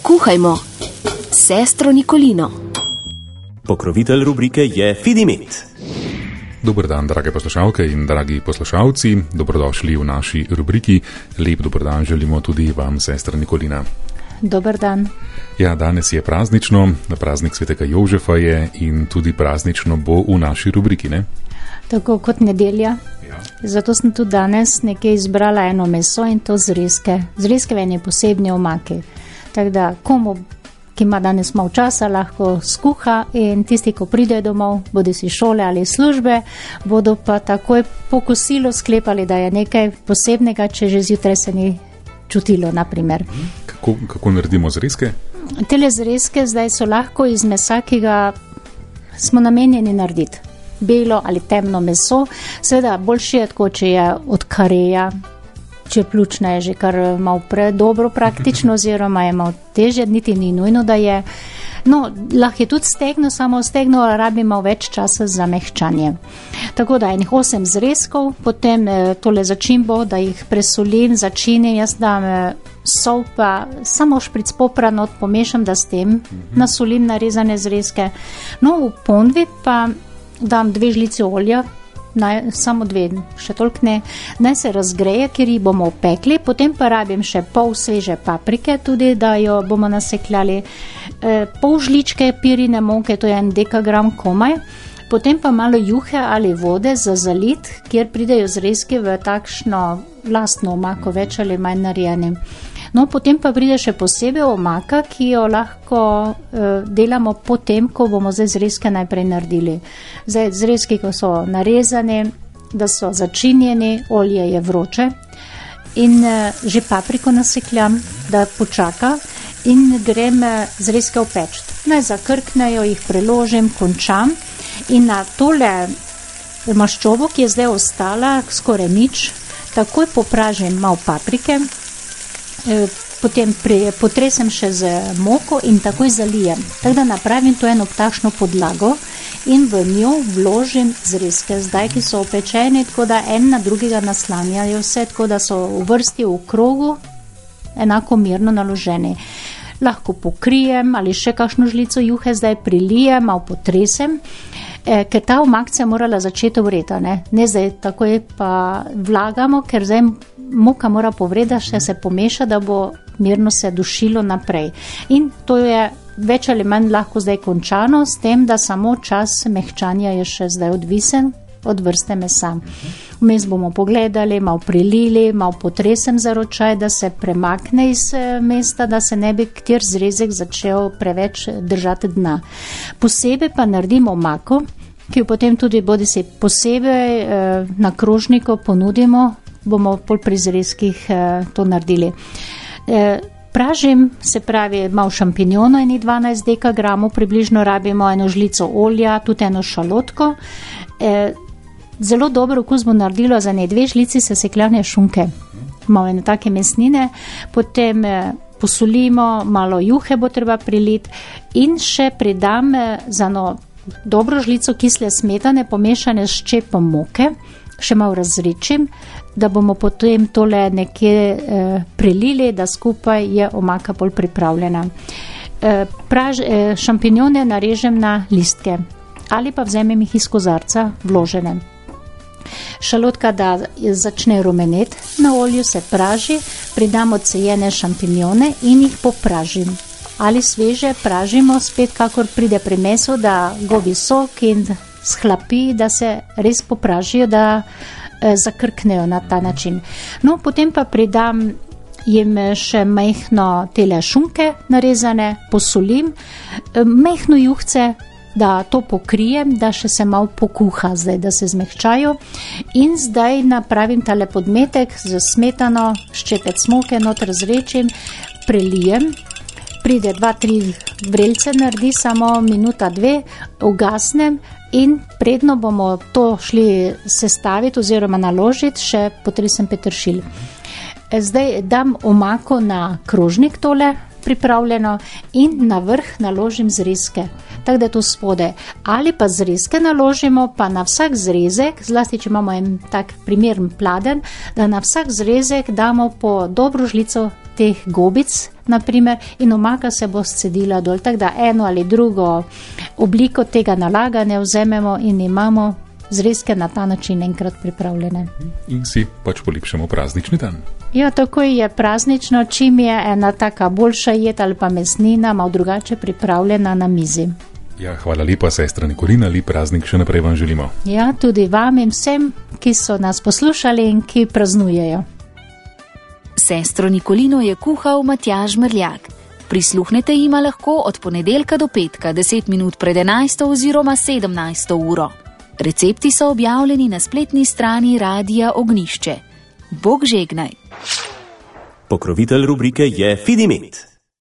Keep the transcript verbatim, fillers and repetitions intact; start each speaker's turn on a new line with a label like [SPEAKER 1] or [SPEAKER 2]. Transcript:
[SPEAKER 1] Kuhajmo s sestro Nikolino.
[SPEAKER 2] Pokrovitelj rubrike je Fidimet.
[SPEAKER 3] Dober dan, drage poslušalke in dragi poslušalci, dobrodošli v naši rubriki. Lep dober dan želimo tudi vam, sestra Nikolina.
[SPEAKER 4] Dober dan.
[SPEAKER 3] Ja, danes je praznično, praznik svetega Jožefa je in tudi praznično bo v naši rubriki, ne?
[SPEAKER 4] Tako kot nedelja.
[SPEAKER 3] Ja.
[SPEAKER 4] Zato sem tudi danes nekaj izbrala eno meso in to zrezke. Zrezke v eni posebni omaki. Tako da komu, ki ima danes malo časa, lahko skuha in tisti, ko pridejo domov, bodi si šole ali službe, bodo pa takoj po kosilu sklepali, da je nekaj posebnega, če že zjutraj se ni čutilo, naprimer.
[SPEAKER 3] Kako, kako naredimo zrezke?
[SPEAKER 4] Tele zrezke zdaj so lahko iz mesa, ki ga smo namenjeni narediti. Belo ali temno meso, seveda boljše je tako, če je od kareja, če pljučna je že kar malo predobro praktično, oziroma je malo težje, niti ni nujno, da je. No, lahko je tudi stegno, samo stegno rabi malo več časa za mehčanje. Tako da enih osem zrezkov, potem eh, tole začimbo, da jih presolim, začinim, jaz dam eh, sol pa samo špric popra not pomešam, da s tem nasolim narezane zrezke. No, v ponvi pa dam dve žlici olja, naj, samo dve, še toliko ne, naj se razgreje, ker jih bomo opekli, potem pa rabim še pol sveže paprike, tudi da jo bomo nasekljali, e, pol žličke pirine moke, to je en dekagram komaj, potem pa malo juhe ali vode za zalit, kjer pridejo zrezki v takšno lastno omako, več ali manj narejeni. No, potem pa pride še posebej omaka, ki jo lahko uh, delamo potem, ko bomo zdaj zrezke najprej naredili. Zdaj zrezki, ko so narezani, da so začinjeni, olje je vroče in uh, že papriko nasekljam, da počaka in grem uh, zrezke opečiti. Naj zakrknejo, jih preložim, končam in na tole maščobo, ki je zdaj ostala, skoraj nič, takoj popražim malo paprike, potem pri, potresem še z moko in takoj zalijem. Tako da napravim to eno takšno podlago in v njo vložim zrezke, zdaj, ki so opečeni, tako da en na drugega naslanjajo vse, tako da so v vrsti v krogu enako mirno naloženi. Lahko pokrijem ali še kakšno žlico juhe zdaj prilijem, malo potresem, eh, ker ta omakca je morala začeti vreta, ne? ne zdaj takoj pa vlagamo, ker zdaj moka mora povreda še se pomeša, da bo mirno se dušilo naprej. In to je več ali manj lahko zdaj končano s tem, da samo čas mehčanja je še zdaj odvisen od vrste mesa. Vmes bomo pogledali, malo prilili, malo potresem za ročaj, da se premakne iz mesta, da se ne bi kjer zrezek začel preveč držati dna. Posebej pa naredimo omako, ki jo potem tudi bodi si posebej eh, na krožniku ponudimo, bomo pol pri zrezkih eh, to naredili. Eh, pražim, se pravi, malo šampinjona, eni dvanajst dekagramov, približno rabimo eno žlico olja, tudi eno šalotko. Eh, zelo dobro okus bo naredilo za ne dve žlici sesekljane šunke, malo ene take mesnine, potem eh, posolimo, malo juhe bo treba priliti in še pridam eh, za eno dobro žlico kisle smetane, pomešane s ščepom moke, še malo razrečim, da bomo potem tole nekje eh, prelili, da skupaj je omaka bolj pripravljena. Eh, praž, eh, šampinjone narežem na listke ali pa vzemem jih iz kozarca vložene. Šalotka, da začne rumeneti na olju, se praži, pridam odsejene šampinjone in jih popražim. Ali sveže pražimo, spet kakor pride pri mesu, da gobi sok in shlapi, da se res popražijo, da eh, zakrknejo na ta način. No, potem pa pridam jim še mehno tele šunke narezane, posolim, eh, mehno juhce, da to pokrijem, da še se malo pokuha zdaj, da se zmehčajo in zdaj napravim tale podmetek z smetano, ščepec moke, not razrečim, prelijem, pride dva, tri vrelce naredi, samo minuta, dve, ugasnem in predno bomo to šli sestaviti oziroma naložiti, še potresem peteršilj. Zdaj dam omako na krožnik tole pripravljeno in na vrh naložim zrezke. Tako da je to spode. Ali pa zrezke naložimo, pa na vsak zrezek, zlasti če imamo en tak primeren pladen, da na vsak zrezek damo po dobro žlico teh gobic naprimer, in omaka se bo scedila dol, tako da eno ali drugo obliko tega nalaganja vzememo in imamo zrezke na ta način enkrat pripravljene.
[SPEAKER 3] In si pač polepšamo praznični dan.
[SPEAKER 4] Ja, tako je praznično, čim je ena taka boljša jed ali pa mesnina, malo drugače pripravljena na mizi.
[SPEAKER 3] Ja, hvala lepa, sestra Nikolina, lep praznik še naprej vam želimo.
[SPEAKER 4] Ja, tudi vam in vsem, ki so nas poslušali in ki praznujejo.
[SPEAKER 1] Sestro Nikolino je kuhal Matjaž Mrljak. Prisluhnete jima lahko od ponedeljka do petka, deset minut pred enajsto oziroma sedemnajsto uro. Recepti so objavljeni na spletni strani Radia Ognjišče. Bog žegnaj.
[SPEAKER 2] Pokrovitelj rubrike je Fidimet.